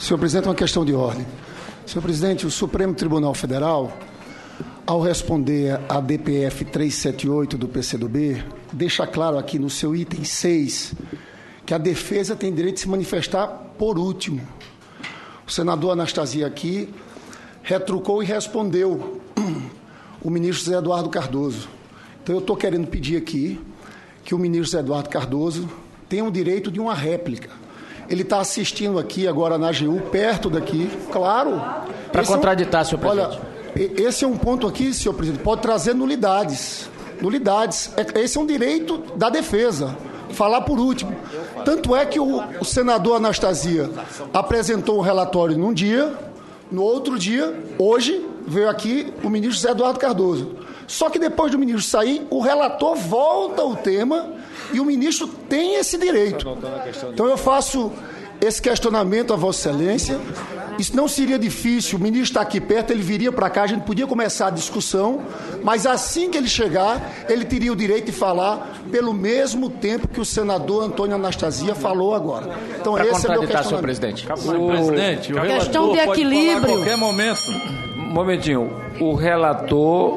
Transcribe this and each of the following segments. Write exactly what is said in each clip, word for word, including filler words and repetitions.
Senhor presidente, uma questão de ordem. Senhor presidente, o Supremo Tribunal Federal, ao responder à D P F trezentos e setenta e oito do P C do B, deixa claro aqui no seu item seis que a defesa tem direito de se manifestar por último. O senador Anastasia aqui retrucou e respondeu o ministro José Eduardo Cardoso. Então, eu estou querendo pedir aqui que o ministro José Eduardo Cardoso tenha o direito de uma réplica. Ele está assistindo aqui agora na A G U, perto daqui, claro. Para contraditar, é um, senhor presidente. Olha, esse é um ponto aqui, senhor presidente, pode trazer nulidades. Nulidades. Esse é um direito da defesa, falar por último. Tanto é que o, o senador Anastasia apresentou o relatório num dia, no outro dia, hoje, veio aqui o ministro José Eduardo Cardoso. Só que depois do ministro sair, o relator volta ao tema e o ministro tem esse direito. Então eu faço esse questionamento a Vossa Excelência. Isso não seria difícil, o ministro está aqui perto, ele viria para cá, a gente podia começar a discussão, mas assim que ele chegar, ele teria o direito de falar pelo mesmo tempo que o senador Antônio Anastasia falou agora. Então pra esse é meu questionamento. Senhor presidente. O, presidente, o questão de equilíbrio. Pode falar a qualquer momento. Um momentinho. O relator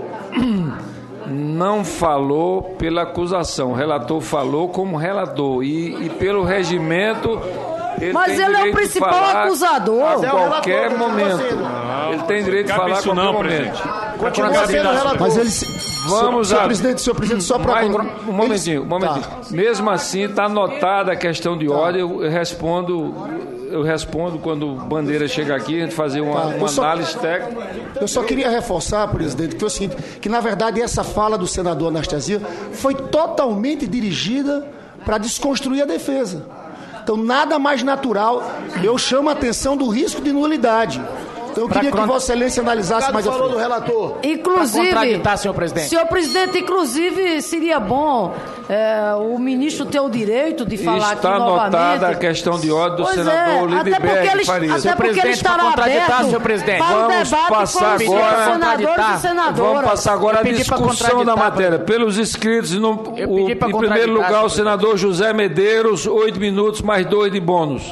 não falou pela acusação. O relator falou como relator. E, e pelo regimento... Ele Mas ele é o principal acusador. A qualquer é momento. Não, ele tem direito de falar a qualquer não, momento. Continua sendo relator. Mas ele... Vamos senhor a... presidente, senhor presidente, só para... Um momentinho, um momentinho. Tá. Mesmo assim, está anotada a questão de tá. ordem. Eu respondo... Eu respondo quando o Bandeira chega aqui, a gente fazer uma, tá. uma só, análise técnica. Eu só queria reforçar, presidente, que é o seguinte, que na verdade essa fala do senador Anastasia foi totalmente dirigida para desconstruir a defesa. Então, nada mais natural, eu chamo a atenção do risco de nulidade. Então, eu queria que Vossa Excelência analisasse mais a frente. do relator. Inclusive, contraditar, senhor presidente. Senhor presidente, inclusive, seria bom é, o ministro ter o direito de falar Está aqui novamente. Está anotada a questão de ordem do pois senador é, Lidberg Faria. Até porque ele estará aberto senhor presidente. para o Vamos debate passar com agora, os senadores e senadoras. Vamos passar agora a discussão da matéria. Pelos inscritos, no, o, em primeiro lugar, o senador José Medeiros, oito minutos, mais dois de bônus.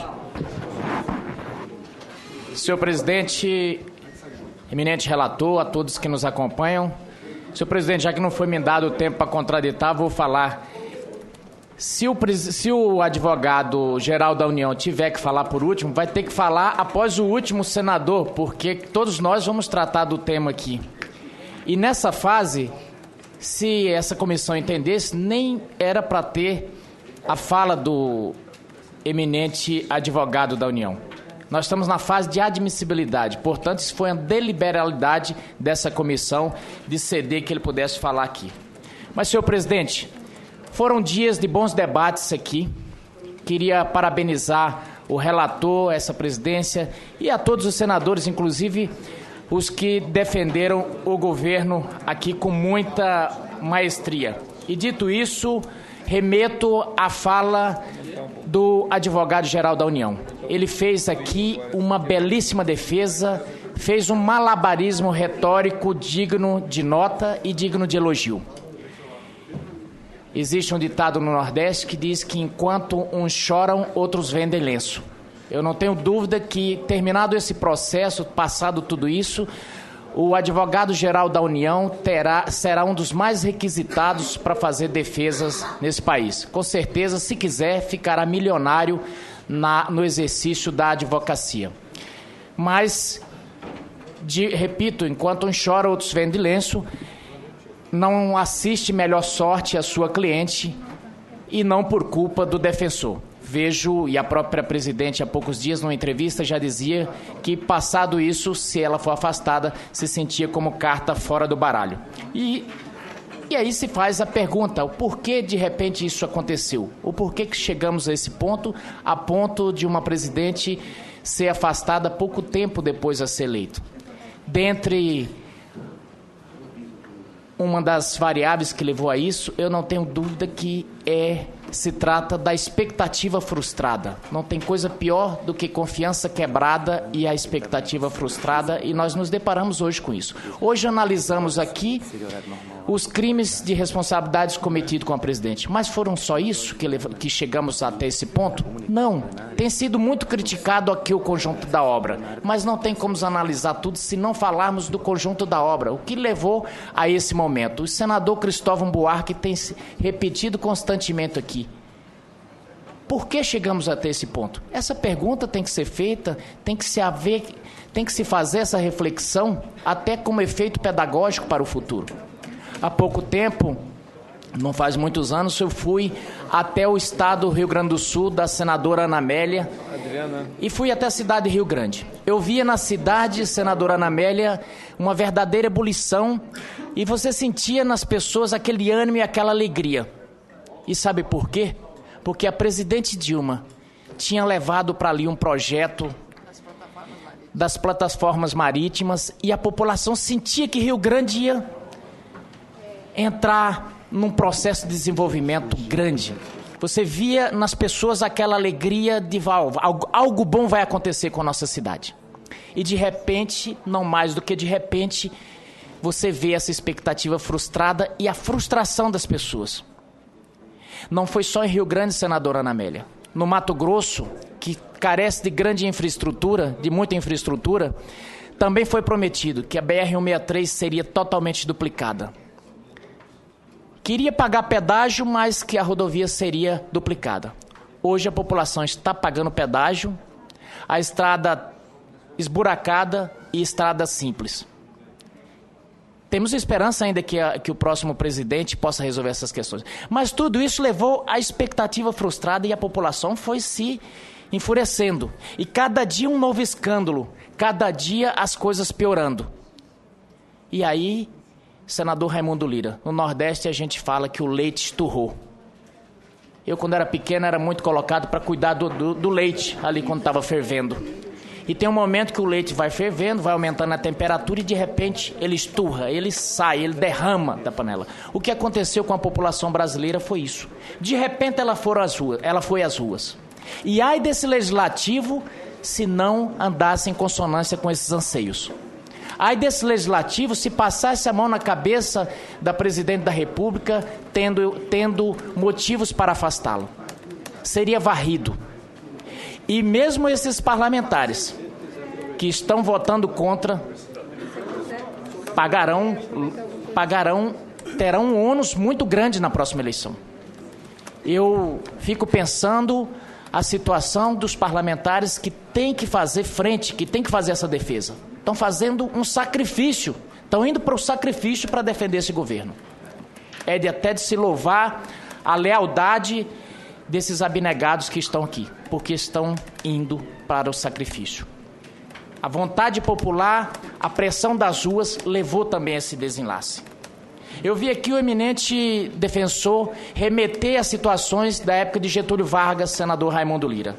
Senhor presidente, eminente relator, a todos que nos acompanham. Senhor presidente, já que não foi me dado o tempo para contraditar, vou falar. Se o, se o advogado-geral da União tiver que falar por último, vai ter que falar após o último senador, porque todos nós vamos tratar do tema aqui. E nessa fase, se essa comissão entendesse, nem era para ter a fala do eminente advogado da União. Nós estamos na fase de admissibilidade, portanto, isso foi uma deliberalidade dessa comissão de ceder que ele pudesse falar aqui. Mas, senhor presidente, foram dias de bons debates aqui. Queria parabenizar o relator, essa presidência e a todos os senadores, inclusive os que defenderam o governo aqui com muita maestria. E dito isso, remeto à fala do advogado-geral da União. Ele fez aqui uma belíssima defesa, fez um malabarismo retórico digno de nota e digno de elogio. Existe um ditado no Nordeste que diz que enquanto uns choram, outros vendem lenço. Eu não tenho dúvida que, terminado esse processo, passado tudo isso, o advogado-geral da União terá, será um dos mais requisitados para fazer defesas nesse país. Com certeza, se quiser, ficará milionário na, no exercício da advocacia. Mas, de, repito, enquanto um chora, outros vendem lenço, não assiste melhor sorte à sua cliente e não por culpa do defensor. Vejo, e a própria presidente há poucos dias, numa entrevista, já dizia que, passado isso, se ela for afastada, se sentia como carta fora do baralho. E, e aí se faz a pergunta, o porquê de repente isso aconteceu? O porquê que chegamos a esse ponto, a ponto de uma presidente ser afastada pouco tempo depois de ser eleito? Dentre uma das variáveis que levou a isso, eu não tenho dúvida que é se trata da expectativa frustrada. Não tem coisa pior do que confiança quebrada e a expectativa frustrada, e nós nos deparamos hoje com isso. Hoje analisamos aqui os crimes de responsabilidades cometidos com a presidente. Mas foram só isso que, que chegamos até esse ponto? Não. Tem sido muito criticado aqui o conjunto da obra, mas não tem como analisar tudo se não falarmos do conjunto da obra. O que levou a esse momento? O senador Cristóvão Buarque tem repetido constantemente aqui. Por que chegamos até esse ponto? Essa pergunta tem que ser feita, tem que se haver, tem que se fazer essa reflexão até como efeito pedagógico para o futuro. Há pouco tempo, não faz muitos anos, eu fui até o estado do Rio Grande do Sul, da senadora Ana Amélia, Adriana. E fui até a cidade de Rio Grande. Eu via na cidade, senadora Ana Amélia, uma verdadeira ebulição, e você sentia nas pessoas aquele ânimo e aquela alegria. E sabe por quê? Porque a presidente Dilma tinha levado para ali um projeto das plataformas marítimas, e a população sentia que Rio Grande ia entrar num processo de desenvolvimento grande. Você via nas pessoas aquela alegria de algo, algo bom vai acontecer com a nossa cidade. E de repente, não mais do que de repente, você vê essa expectativa frustrada e a frustração das pessoas. Não foi só em Rio Grande, senadora Ana Amélia. No Mato Grosso, que carece de grande infraestrutura, de muita infraestrutura, também foi prometido que a B R cento e sessenta e três seria totalmente duplicada. Queria pagar pedágio, mas que a rodovia seria duplicada. Hoje a população está pagando pedágio, a estrada esburacada e estrada simples. Temos esperança ainda que, a, que o próximo presidente possa resolver essas questões. Mas tudo isso levou à expectativa frustrada e a população foi se enfurecendo. E cada dia um novo escândalo, cada dia as coisas piorando. E aí, senador Raimundo Lira, no Nordeste a gente fala que o leite esturrou. Eu, quando era pequeno, era muito colocado para cuidar do, do, do leite ali quando estava fervendo. E tem um momento que o leite vai fervendo, vai aumentando a temperatura e de repente ele esturra, ele sai, ele derrama da panela. O que aconteceu com a população brasileira foi isso. De repente ela, for às ruas, ela foi às ruas. E ai desse legislativo se não andasse em consonância com esses anseios. Ai desse legislativo se passasse a mão na cabeça da presidente da República, tendo, tendo motivos para afastá-lo. Seria varrido. E mesmo esses parlamentares que estão votando contra pagarão, pagarão, terão um ônus muito grande na próxima eleição. Eu fico pensando a situação dos parlamentares que têm que fazer frente, que têm que fazer essa defesa. Estão fazendo um sacrifício, estão indo para o sacrifício para defender esse governo. É de até de se louvar a lealdade desses abnegados que estão aqui, porque estão indo para o sacrifício. A vontade popular, a pressão das ruas levou também a esse desenlace. Eu vi aqui o eminente defensor remeter a situações da época de Getúlio Vargas, senador Raimundo Lira,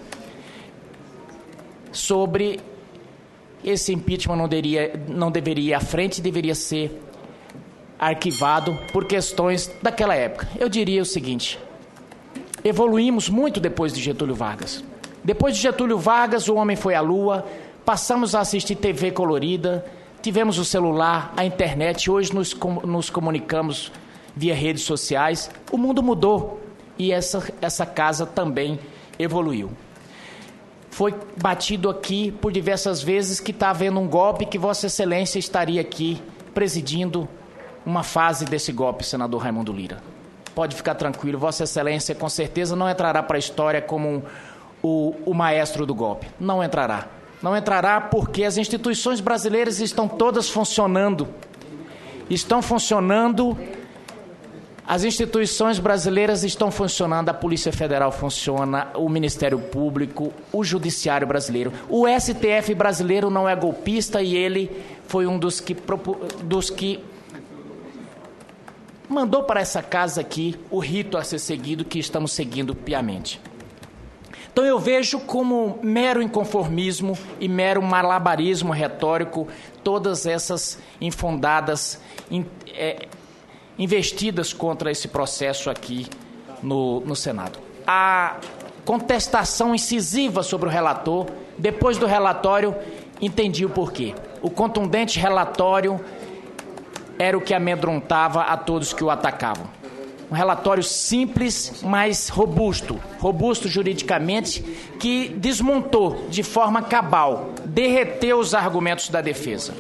sobre esse impeachment não deveria, não deveria ir à frente, deveria ser arquivado por questões daquela época. Eu diria o seguinte: evoluímos muito depois de Getúlio Vargas. Depois de Getúlio Vargas, o homem foi à Lua, passamos a assistir T V colorida, tivemos o celular, a internet, hoje nos, nos comunicamos via redes sociais. O mundo mudou e essa, essa casa também evoluiu. Foi batido aqui por diversas vezes que está havendo um golpe, que Vossa Excelência estaria aqui presidindo uma fase desse golpe, senador Raimundo Lira. Pode ficar tranquilo, Vossa Excelência com certeza não entrará para a história como um, o, o maestro do golpe. Não entrará. Não entrará porque as instituições brasileiras estão todas funcionando. Estão funcionando, as instituições brasileiras estão funcionando, a Polícia Federal funciona, o Ministério Público, o Judiciário brasileiro. O S T F brasileiro não é golpista e ele foi um dos que... Dos que mandou para essa casa aqui o rito a ser seguido, que estamos seguindo piamente. Então eu vejo como mero inconformismo e mero malabarismo retórico todas essas infundadas, in, é, investidas contra esse processo aqui no, no Senado. A contestação incisiva sobre o relator, depois do relatório, entendi o porquê. O contundente relatório era o que amedrontava a todos que o atacavam. Um relatório simples, mas robusto, robusto juridicamente, que desmontou de forma cabal, derreteu os argumentos da defesa.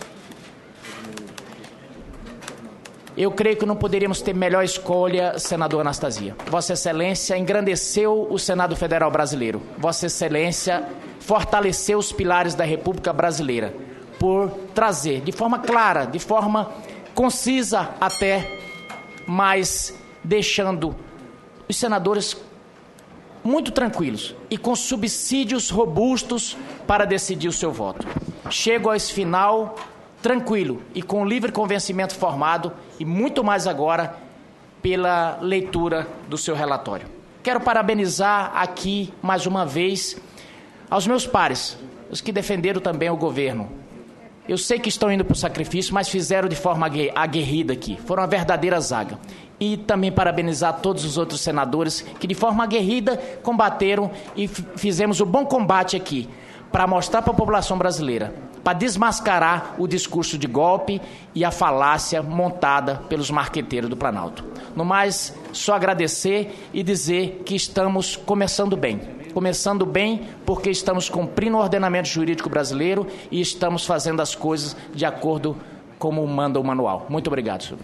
Eu creio que não poderíamos ter melhor escolha, senador Anastasia. Vossa Excelência engrandeceu o Senado Federal Brasileiro. Vossa Excelência fortaleceu os pilares da República Brasileira por trazer de forma clara, de forma concisa até, mas deixando os senadores muito tranquilos e com subsídios robustos para decidir o seu voto. Chego a esse final tranquilo e com livre convencimento formado e muito mais agora pela leitura do seu relatório. Quero parabenizar aqui mais uma vez aos meus pares, os que defenderam também o governo. Eu sei que estão indo para o sacrifício, mas fizeram de forma aguerrida aqui. Foram uma verdadeira zaga. E também parabenizar todos os outros senadores que de forma aguerrida combateram e fizemos o bom combate aqui para mostrar para a população brasileira, para desmascarar o discurso de golpe e a falácia montada pelos marqueteiros do Planalto. No mais, só agradecer e dizer que estamos começando bem. Começando bem porque estamos cumprindo o ordenamento jurídico brasileiro e estamos fazendo as coisas de acordo como manda o manual. Muito obrigado, senhor.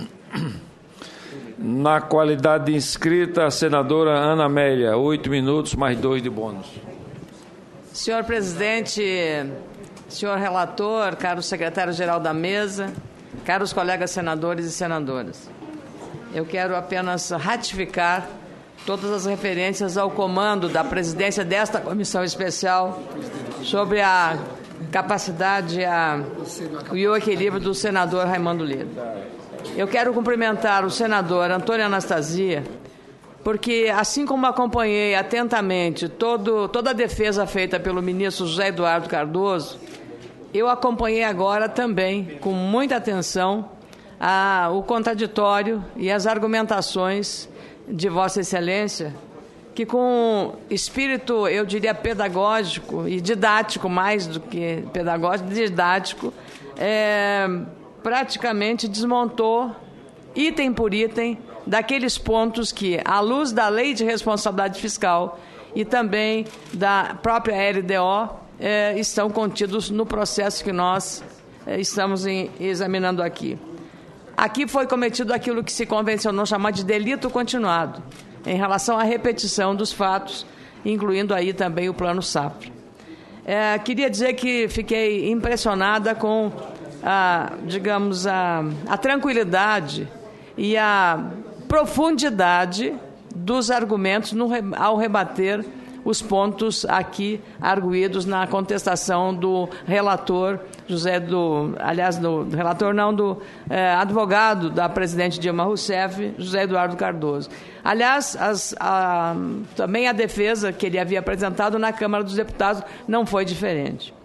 Na qualidade de inscrita, a senadora Ana Amélia, oito minutos mais dois de bônus. Senhor presidente, senhor relator, caro secretário-geral da mesa, caros colegas senadores e senadoras, eu quero apenas ratificar todas as referências ao comando da presidência desta comissão especial sobre a capacidade a, e o equilíbrio do senador Raimundo Lira. Eu quero cumprimentar o senador Antônio Anastasia, porque assim como acompanhei atentamente todo, toda a defesa feita pelo ministro José Eduardo Cardoso, eu acompanhei agora também, com muita atenção, a, o contraditório e as argumentações de Vossa Excelência, que com espírito, eu diria, pedagógico e didático, mais do que pedagógico, didático, é, praticamente desmontou, item por item, daqueles pontos que, à luz da Lei de Responsabilidade Fiscal e também da própria L D O, é, estão contidos no processo que nós é, estamos em, examinando aqui. Aqui foi cometido aquilo que se convencionou chamar de delito continuado, em relação à repetição dos fatos, incluindo aí também o Plano Safra. É, queria dizer que fiquei impressionada com a, digamos, a, a tranquilidade e a profundidade dos argumentos no, ao rebater os pontos aqui arguídos na contestação do relator José do, aliás, do relator não, do eh, advogado da presidente Dilma Rousseff, José Eduardo Cardoso. Aliás, as, a, também a defesa que ele havia apresentado na Câmara dos Deputados não foi diferente.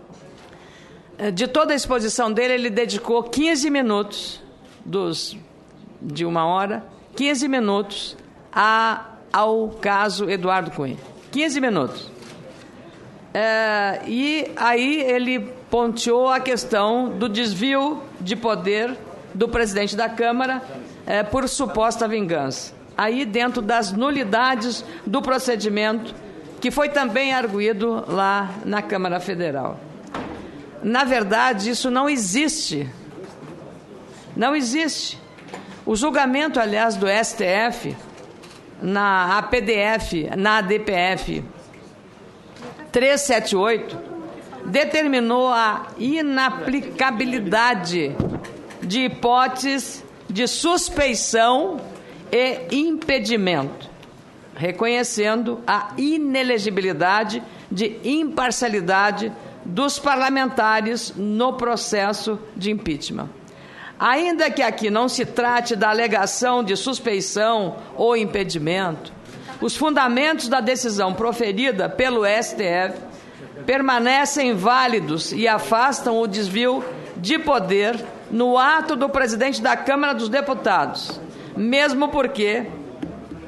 De toda a exposição dele, ele dedicou quinze minutos dos, de uma hora, quinze minutos a, ao caso Eduardo Cunha. quinze minutos. É, e aí ele ponteou a questão do desvio de poder do presidente da Câmara é, por suposta vingança. Aí dentro das nulidades do procedimento, que foi também arguído lá na Câmara Federal. Na verdade, isso não existe. Não existe. O julgamento, aliás, do S T F, na A P D F, na A D P F trezentos e setenta e oito, determinou a inaplicabilidade de hipóteses de suspeição e impedimento, reconhecendo a inelegibilidade de imparcialidade dos parlamentares no processo de impeachment. Ainda que aqui não se trate da alegação de suspeição ou impedimento, os fundamentos da decisão proferida pelo S T F permanecem válidos e afastam o desvio de poder no ato do presidente da Câmara dos Deputados, mesmo porque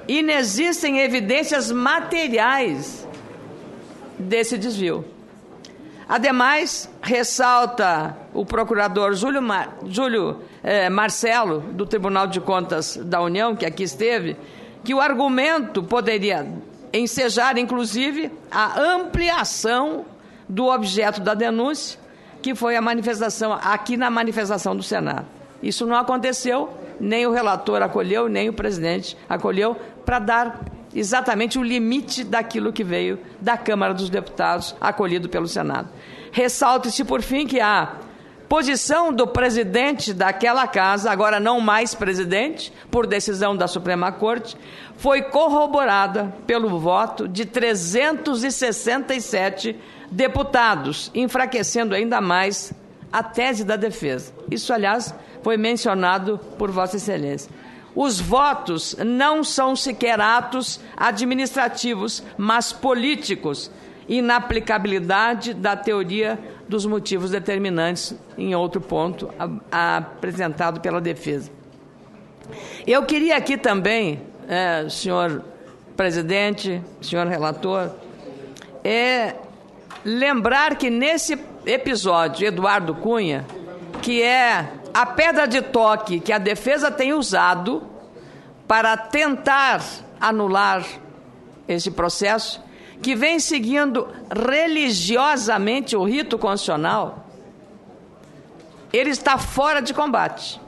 inexistem evidências materiais desse desvio. Ademais, ressalta o procurador Júlio, Mar, Júlio eh, Marcelo, do Tribunal de Contas da União, que aqui esteve, que o argumento poderia ensejar, inclusive, a ampliação do objeto da denúncia, que foi a manifestação, aqui na manifestação do Senado. Isso não aconteceu, nem o relator acolheu, nem o presidente acolheu, para dar exatamente o limite daquilo que veio da Câmara dos Deputados, acolhido pelo Senado. Ressalte-se, por fim, que a posição do presidente daquela casa, agora não mais presidente, por decisão da Suprema Corte, foi corroborada pelo voto de trezentos e sessenta e sete deputados, enfraquecendo ainda mais a tese da defesa. Isso, aliás, foi mencionado por Vossa Excelência. Os votos não são sequer atos administrativos, mas políticos, inaplicabilidade da teoria dos motivos determinantes, em outro ponto a, a, apresentado pela defesa. Eu queria aqui também, é, senhor presidente, senhor relator, é, lembrar que nesse episódio, Eduardo Cunha, que é a pedra de toque que a defesa tem usado para tentar anular esse processo, que vem seguindo religiosamente o rito constitucional, ele está fora de combate.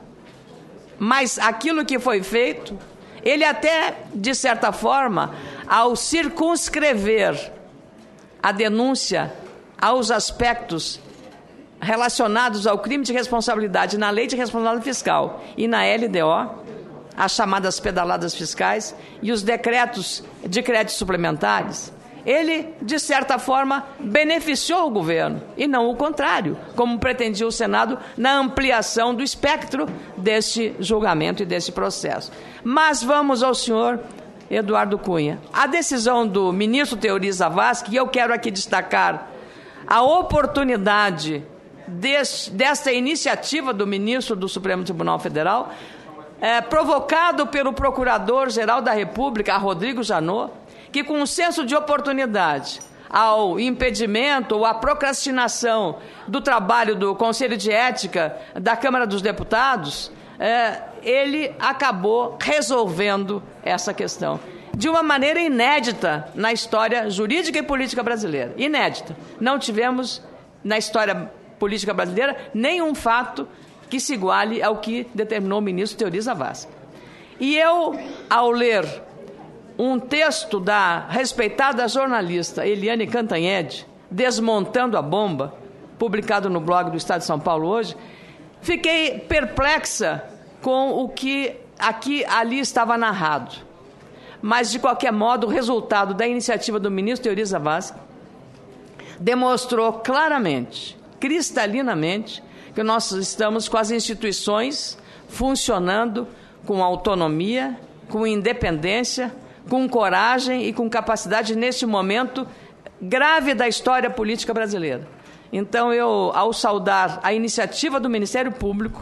Mas aquilo que foi feito, ele até, de certa forma, ao circunscrever a denúncia aos aspectos relacionados ao crime de responsabilidade na Lei de Responsabilidade Fiscal e na L D O, as chamadas pedaladas fiscais e os decretos de créditos suplementares, ele, de certa forma, beneficiou o governo, e não o contrário, como pretendia o Senado na ampliação do espectro deste julgamento e desse processo. Mas vamos ao senhor Eduardo Cunha. A decisão do ministro Teori Zavascki, e eu quero aqui destacar a oportunidade desse, desta iniciativa do ministro do Supremo Tribunal Federal, é, provocado pelo Procurador-Geral da República, Rodrigo Janot, que com um senso de oportunidade ao impedimento ou à procrastinação do trabalho do Conselho de Ética da Câmara dos Deputados, é, ele acabou resolvendo essa questão de uma maneira inédita na história jurídica e política brasileira. Inédita. Não tivemos na história política brasileira nenhum fato que se iguale ao que determinou o ministro Teori Zavascki. E eu, ao ler um texto da respeitada jornalista Eliane Cantanhede, Desmontando a Bomba, publicado no blog do Estado de São Paulo hoje, fiquei perplexa com o que aqui ali estava narrado. Mas, de qualquer modo, o resultado da iniciativa do ministro Teori Zavascki demonstrou claramente, cristalinamente, que nós estamos com as instituições funcionando com autonomia, com independência, com coragem e com capacidade neste momento grave da história política brasileira. Então, eu, ao saudar a iniciativa do Ministério Público,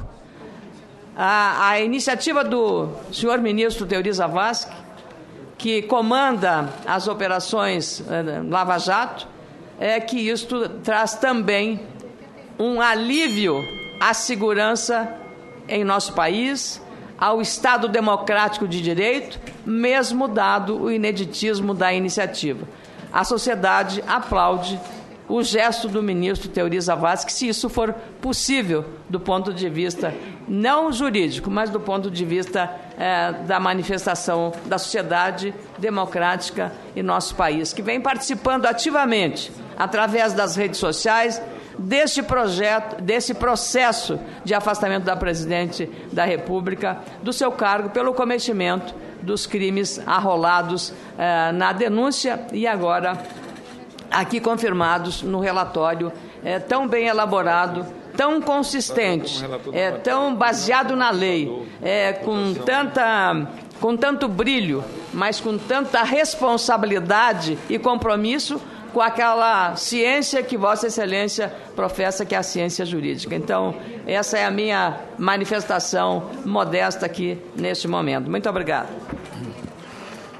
a, a iniciativa do senhor ministro Teori Zavascki, que comanda as operações eh, Lava Jato, é que isto traz também um alívio à segurança em nosso país, ao Estado democrático de direito, mesmo dado o ineditismo da iniciativa. A sociedade aplaude o gesto do ministro Teori Zavascki, se isso for possível do ponto de vista não jurídico, mas do ponto de vista eh, da manifestação da sociedade democrática em nosso país, que vem participando ativamente, através das redes sociais, deste projeto, desse processo de afastamento da presidente da República do seu cargo pelo cometimento dos crimes arrolados eh, na denúncia e agora aqui confirmados no relatório eh, tão bem elaborado, tão consistente, eh, tão baseado na lei, eh, com tanta, com tanto brilho, mas com tanta responsabilidade e compromisso com aquela ciência que Vossa Excelência professa, que é a ciência jurídica. Então, essa é a minha manifestação modesta aqui neste momento. Muito obrigado.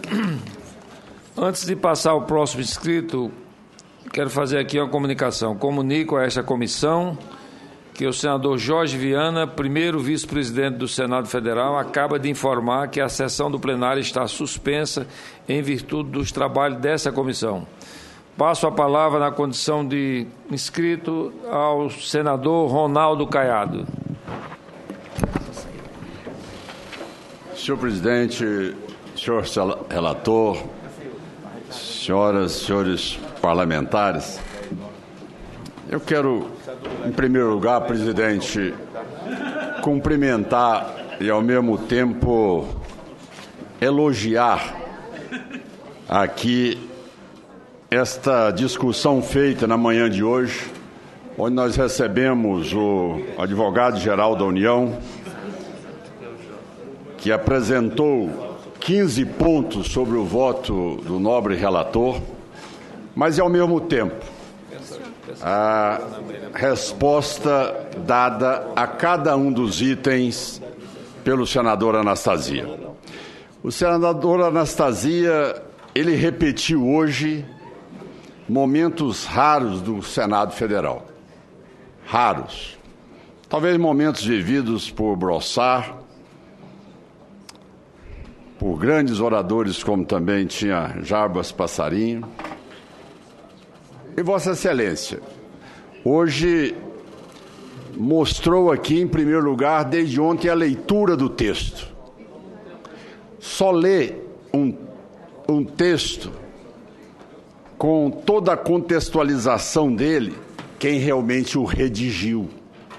Antes de passar ao próximo inscrito, quero fazer aqui uma comunicação. Comunico a esta comissão que o senador Jorge Viana, primeiro vice-presidente do Senado Federal, acaba de informar que a sessão do plenário está suspensa em virtude dos trabalhos dessa comissão. Passo a palavra na condição de inscrito ao senador Ronaldo Caiado. Senhor presidente, senhor relator, senhoras e senhores parlamentares, eu quero, em primeiro lugar, presidente, cumprimentar e, ao mesmo tempo, elogiar aqui esta discussão feita na manhã de hoje, onde nós recebemos o advogado-geral da União, que apresentou quinze pontos sobre o voto do nobre relator, mas, ao mesmo tempo, a resposta dada a cada um dos itens pelo senador Anastasia. O senador Anastasia, ele repetiu hoje momentos raros do Senado Federal. Raros. Talvez momentos vividos por Brossard, por grandes oradores como também tinha Jarbas Passarinho. E Vossa Excelência, hoje mostrou aqui, em primeiro lugar, desde ontem, a leitura do texto. Só lê um, um texto com toda a contextualização dele quem realmente o redigiu,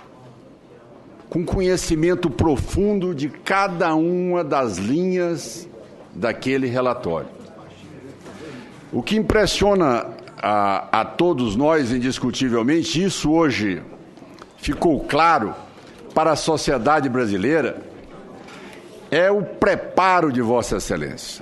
com conhecimento profundo de cada uma das linhas daquele relatório. O que impressiona A, a todos nós, indiscutivelmente, isso hoje ficou claro para a sociedade brasileira, é o preparo de Vossa Excelência.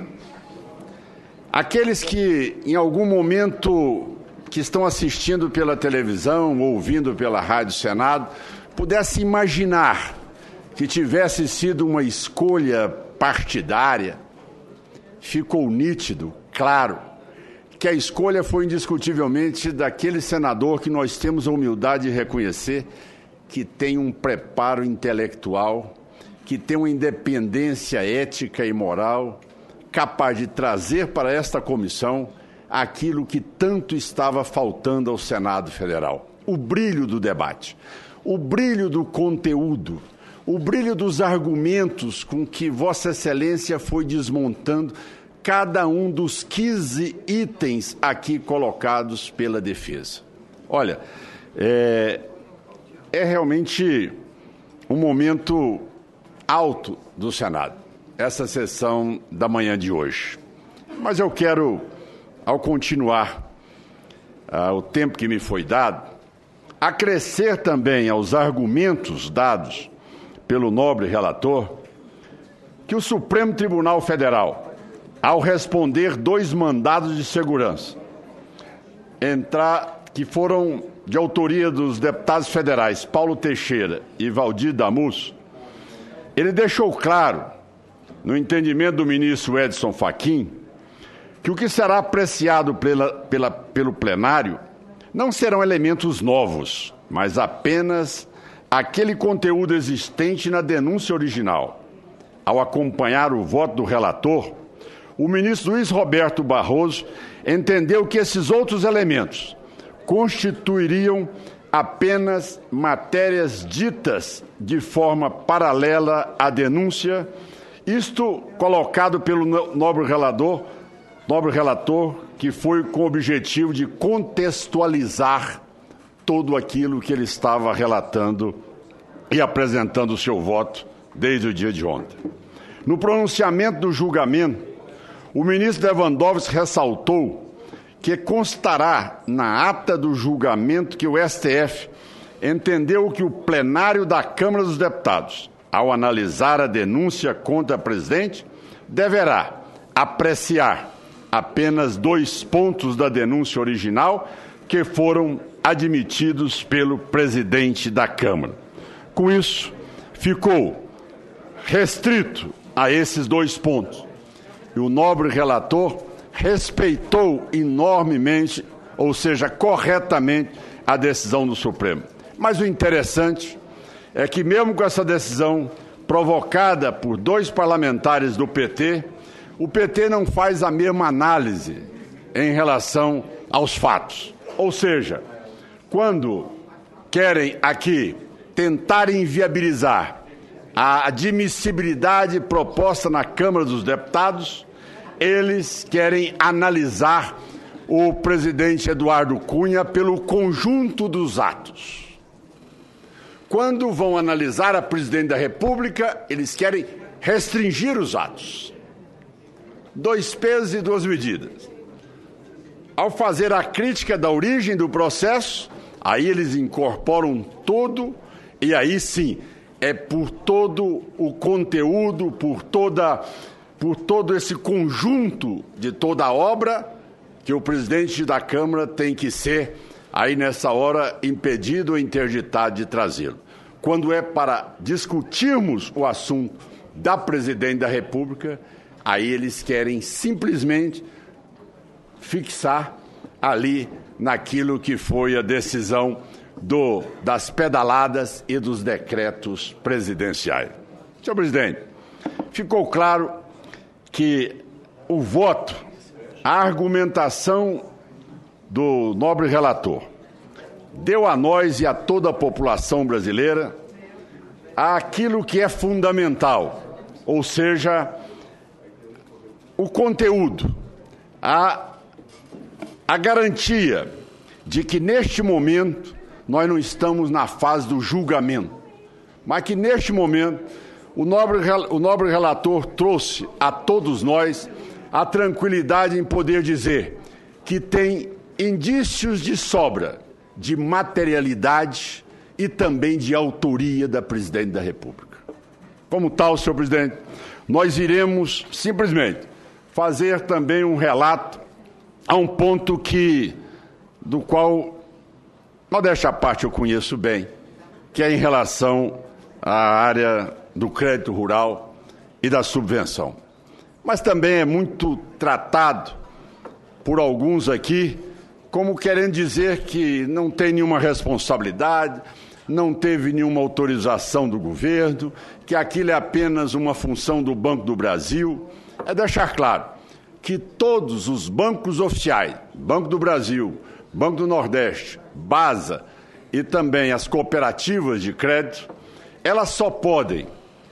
Aqueles que, em algum momento, que estão assistindo pela televisão, ouvindo pela Rádio Senado, pudessem imaginar que tivesse sido uma escolha partidária, ficou nítido, claro, que a escolha foi indiscutivelmente daquele senador que nós temos a humildade de reconhecer que tem um preparo intelectual, que tem uma independência ética e moral, capaz de trazer para esta comissão aquilo que tanto estava faltando ao Senado Federal. O brilho do debate, o brilho do conteúdo, o brilho dos argumentos com que Vossa Excelência foi desmontando cada um dos quinze itens aqui colocados pela defesa. Olha, é, é realmente um momento alto do Senado, essa sessão da manhã de hoje. Mas eu quero, ao continuar ah, o tempo que me foi dado, acrescer também aos argumentos dados pelo nobre relator que o Supremo Tribunal Federal, ao responder dois mandados de segurança, entrar, que foram de autoria dos deputados federais Paulo Teixeira e Valdir Damus, ele deixou claro, no entendimento do ministro Edson Fachin, que o que será apreciado pela, pela, pelo plenário não serão elementos novos, mas apenas aquele conteúdo existente na denúncia original. Ao acompanhar o voto do relator, o ministro Luiz Roberto Barroso entendeu que esses outros elementos constituiriam apenas matérias ditas de forma paralela à denúncia, isto colocado pelo nobre relator, nobre relator, que foi com o objetivo de contextualizar tudo aquilo que ele estava relatando e apresentando o seu voto desde o dia de ontem. No pronunciamento do julgamento, o ministro Lewandowski ressaltou que constará na ata do julgamento que o S T F entendeu que o plenário da Câmara dos Deputados, ao analisar a denúncia contra a presidente, deverá apreciar apenas dois pontos da denúncia original que foram admitidos pelo presidente da Câmara. Com isso, ficou restrito a esses dois pontos e o nobre relator respeitou enormemente, ou seja, corretamente, a decisão do Supremo. Mas o interessante é que, mesmo com essa decisão provocada por dois parlamentares do P T, o P T não faz a mesma análise em relação aos fatos. Ou seja, quando querem aqui tentar inviabilizar a admissibilidade proposta na Câmara dos Deputados, eles querem analisar o presidente Eduardo Cunha pelo conjunto dos atos. Quando vão analisar a presidente da República, eles querem restringir os atos. Dois pesos e duas medidas. Ao fazer a crítica da origem do processo, aí eles incorporam tudo e aí sim, é por todo o conteúdo, por, toda, por todo esse conjunto de toda a obra que o presidente da Câmara tem que ser, aí nessa hora, impedido ou interditado de trazê-lo. Quando é para discutirmos o assunto da presidente da República, aí eles querem simplesmente fixar ali naquilo que foi a decisão do, das pedaladas e dos decretos presidenciais. Senhor presidente, ficou claro que o voto, a argumentação do nobre relator deu a nós e a toda a população brasileira aquilo que é fundamental, ou seja, o conteúdo, a, a garantia de que neste momento nós não estamos na fase do julgamento, mas que neste momento o nobre, o nobre relator trouxe a todos nós a tranquilidade em poder dizer que tem indícios de sobra de materialidade e também de autoria da presidente da República. Como tal, senhor presidente, nós iremos simplesmente fazer também um relato a um ponto que, do qual, modéstia à parte, eu conheço bem, que é em relação à área do crédito rural e da subvenção. Mas também é muito tratado por alguns aqui como querendo dizer que não tem nenhuma responsabilidade, não teve nenhuma autorização do governo, que aquilo é apenas uma função do Banco do Brasil. É deixar claro que todos os bancos oficiais, Banco do Brasil, Banco do Nordeste, BASA e também as cooperativas de crédito, elas só podem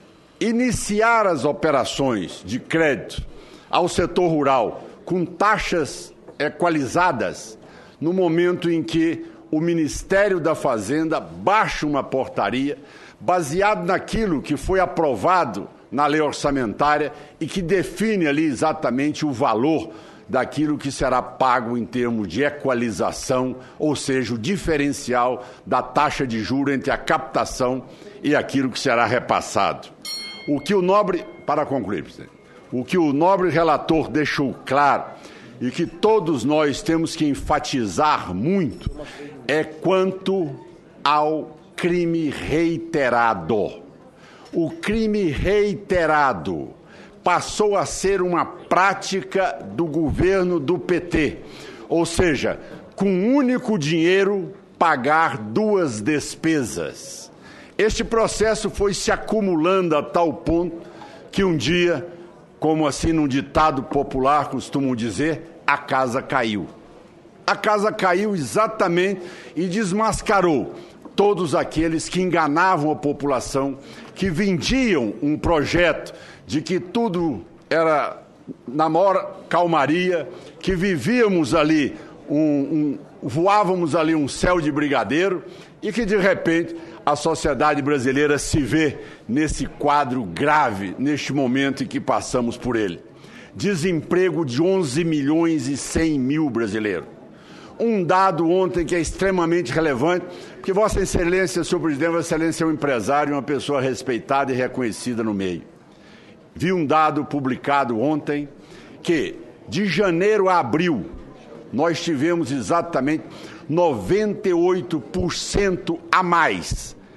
iniciar as operações de crédito ao setor rural com taxas equalizadas no momento em que o Ministério da Fazenda baixa uma portaria baseado naquilo que foi aprovado na lei orçamentária e que define ali exatamente o valor daquilo que será pago em termos de equalização, ou seja, o diferencial da taxa de juros entre a captação e aquilo que será repassado. O que o nobre, para concluir, presidente, o que o nobre relator deixou claro e que todos nós temos que enfatizar muito é quanto ao crime reiterado. O crime reiterado passou a ser uma prática do governo do P T, ou seja, com um único dinheiro pagar duas despesas. Este processo foi se acumulando a tal ponto que um dia, como assim num ditado popular costumam dizer, a casa caiu. A casa caiu exatamente e desmascarou todos aqueles que enganavam a população, que vendiam um projeto de que tudo era na maior calmaria, que vivíamos ali, um, um, voávamos ali um céu de brigadeiro e que, de repente, a sociedade brasileira se vê nesse quadro grave, neste momento em que passamos por ele. Desemprego de onze milhões e cem mil brasileiros. Um dado ontem que é extremamente relevante, porque Vossa Excelência, senhor presidente, Vossa Excelência é um empresário, uma pessoa respeitada e reconhecida no meio. Vi um dado publicado ontem que, de janeiro a abril, nós tivemos exatamente noventa e oito por cento a mais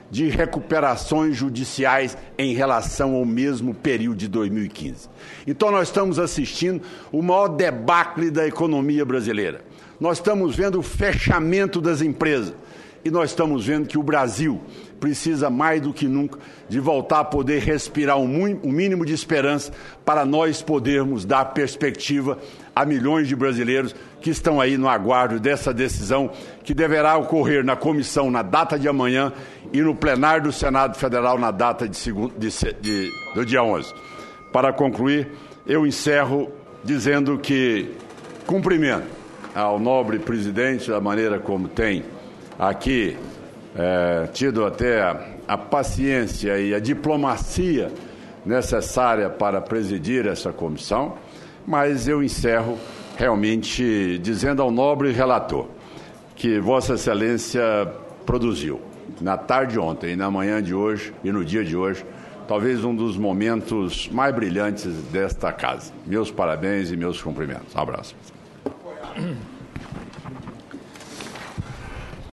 de recuperações judiciais em relação ao mesmo período de dois mil e quinze. Então nós estamos assistindo o maior debacle da economia brasileira. Nós estamos vendo o fechamento das empresas e nós estamos vendo que o Brasil precisa mais do que nunca de voltar a poder respirar um mínimo de esperança para nós podermos dar perspectiva a milhões de brasileiros que estão aí no aguardo dessa decisão que deverá ocorrer na comissão na data de amanhã e no plenário do Senado Federal na data de segundo, de, de, do dia onze. Para concluir, eu encerro dizendo que cumprimento ao nobre presidente da maneira como tem aqui é, tido até a, a paciência e a diplomacia necessária para presidir essa comissão, mas eu encerro realmente dizendo ao nobre relator que Vossa Excelência produziu na tarde de ontem, na manhã de hoje e no dia de hoje, talvez um dos momentos mais brilhantes desta casa. Meus parabéns e meus cumprimentos. Um abraço.